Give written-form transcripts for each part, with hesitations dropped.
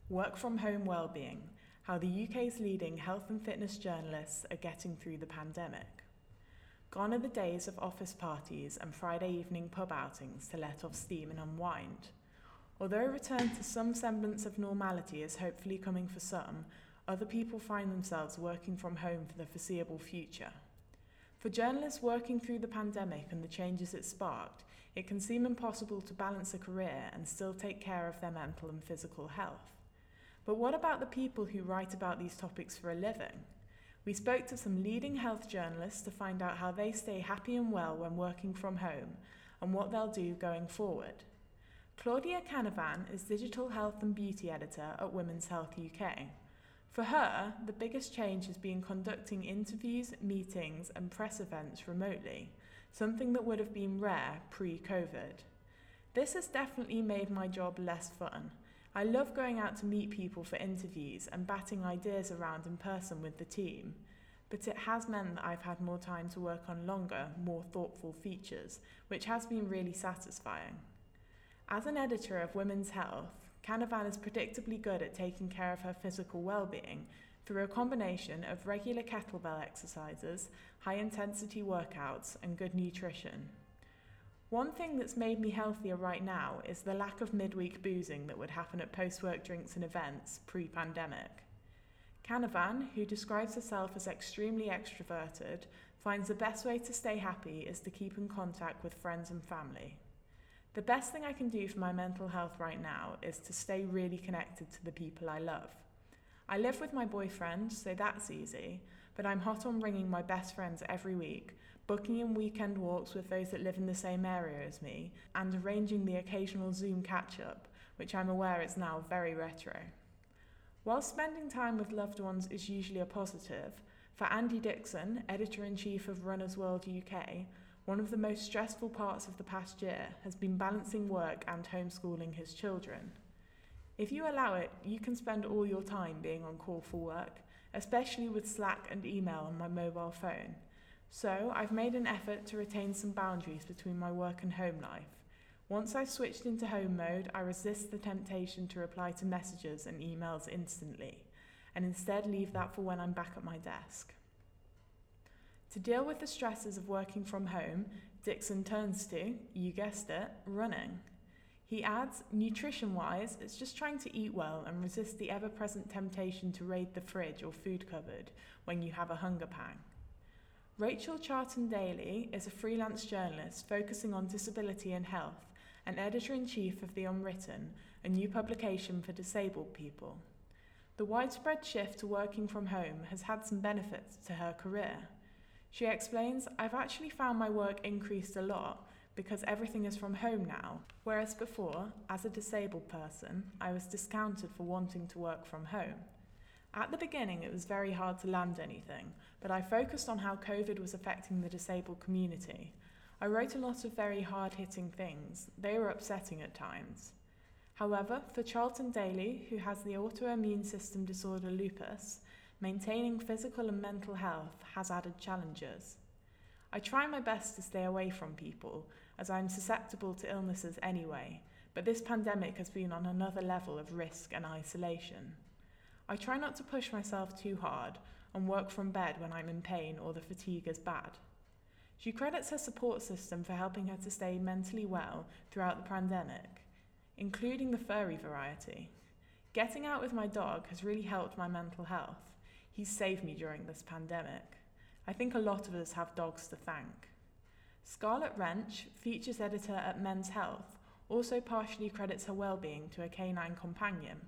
Work from home wellbeing, how the UK's leading health and fitness journalists are getting through the pandemic. Gone are the days of office parties and Friday evening pub outings to let off steam and unwind. Although a return to some semblance of normality is hopefully coming for some, other people find themselves working from home for the foreseeable future. For journalists working through the pandemic and the changes it sparked, it can seem impossible to balance a career and still take care of their mental and physical health. But what about the people who write about these topics for a living? We spoke to some leading health journalists to find out how they stay happy and well when working from home and what they'll do going forward. Claudia Canavan is Digital Health and Beauty Editor at Women's Health UK. For her, the biggest change has been conducting interviews, meetings and press events remotely, something that would have been rare pre-COVID. This has definitely made my job less fun. I love going out to meet people for interviews and batting ideas around in person with the team, but it has meant that I've had more time to work on longer, more thoughtful features, which has been really satisfying. As an editor of Women's Health, Canavan is predictably good at taking care of her physical well-being through a combination of regular kettlebell exercises, high-intensity workouts, and good nutrition. One thing that's made me healthier right now is the lack of midweek boozing that would happen at post-work drinks and events pre-pandemic. Canavan, who describes herself as extremely extroverted, finds the best way to stay happy is to keep in contact with friends and family. The best thing I can do for my mental health right now is to stay really connected to the people I love. I live with my boyfriend, so that's easy, but I'm hot on ringing my best friends every week, booking in weekend walks with those that live in the same area as me, and arranging the occasional Zoom catch-up, which I'm aware is now very retro. While spending time with loved ones is usually a positive, for Andy Dixon, Editor-in-Chief of Runners World UK, one of the most stressful parts of the past year has been balancing work and homeschooling his children. If you allow it, you can spend all your time being on call for work, especially with Slack and email on my mobile phone. So I've made an effort to retain some boundaries between my work and home life. Once I've switched into home mode, I resist the temptation to reply to messages and emails instantly, and instead leave that for when I'm back at my desk. To deal with the stresses of working from home, Dixon turns to, you guessed it, running. He adds, nutrition-wise, it's just trying to eat well and resist the ever-present temptation to raid the fridge or food cupboard when you have a hunger pang. Rachel Charlton-Daly is a freelance journalist focusing on disability and health and editor-in-chief of The Unwritten, a new publication for disabled people. The widespread shift to working from home has had some benefits to her career. She explains, I've actually found my work increased a lot because everything is from home now, whereas before, as a disabled person, I was discounted for wanting to work from home. At the beginning, it was very hard to land anything, but I focused on how COVID was affecting the disabled community. I wrote a lot of very hard-hitting things. They were upsetting at times. However, for Charlton-Daly, who has the autoimmune system disorder lupus, maintaining physical and mental health has added challenges. I try my best to stay away from people, as I'm susceptible to illnesses anyway, but this pandemic has been on another level of risk and isolation. I try not to push myself too hard and work from bed when I'm in pain or the fatigue is bad. She credits her support system for helping her to stay mentally well throughout the pandemic, including the furry variety. Getting out with my dog has really helped my mental health. He's saved me during this pandemic. I think a lot of us have dogs to thank. Scarlett Wrench, features editor at Men's Health, also partially credits her well-being to a canine companion.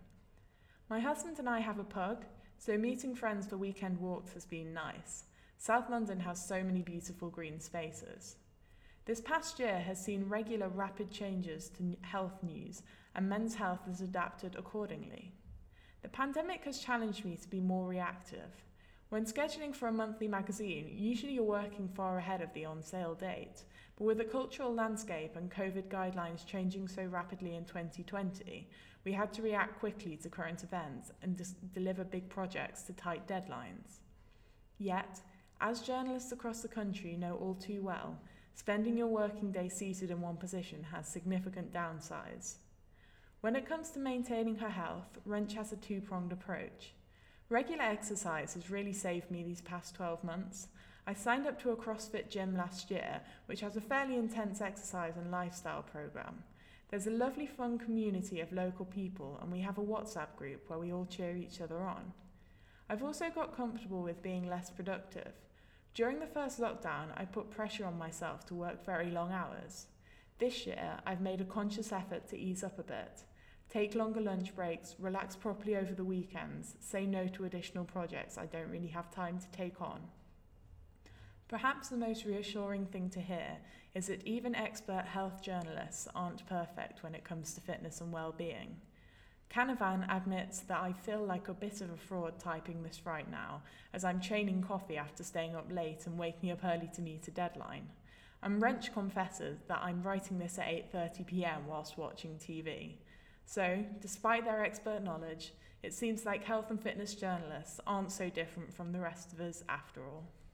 My husband and I have a pug, so meeting friends for weekend walks has been nice. South London has so many beautiful green spaces. This past year has seen regular rapid changes to health news, and Men's Health has adapted accordingly. The pandemic has challenged me to be more reactive. When scheduling for a monthly magazine, usually you're working far ahead of the on-sale date, but with the cultural landscape and COVID guidelines changing so rapidly in 2020, we had to react quickly to current events and deliver big projects to tight deadlines. Yet, as journalists across the country know all too well, spending your working day seated in one position has significant downsides. When it comes to maintaining her health, Wrench has a two-pronged approach. Regular exercise has really saved me these past 12 months. I signed up to a CrossFit gym last year, which has a fairly intense exercise and lifestyle program. There's a lovely fun community of local people, and we have a WhatsApp group where we all cheer each other on. I've also got comfortable with being less productive. During the first lockdown, I put pressure on myself to work very long hours. This year, I've made a conscious effort to ease up a bit, take longer lunch breaks, relax properly over the weekends, say no to additional projects I don't really have time to take on. Perhaps the most reassuring thing to hear is that even expert health journalists aren't perfect when it comes to fitness and well-being. Canavan admits that I feel like a bit of a fraud typing this right now, as I'm chaining coffee after staying up late and waking up early to meet a deadline. And Wrench confesses that I'm writing this at 8:30 p.m. whilst watching TV. So, despite their expert knowledge, it seems like health and fitness journalists aren't so different from the rest of us after all.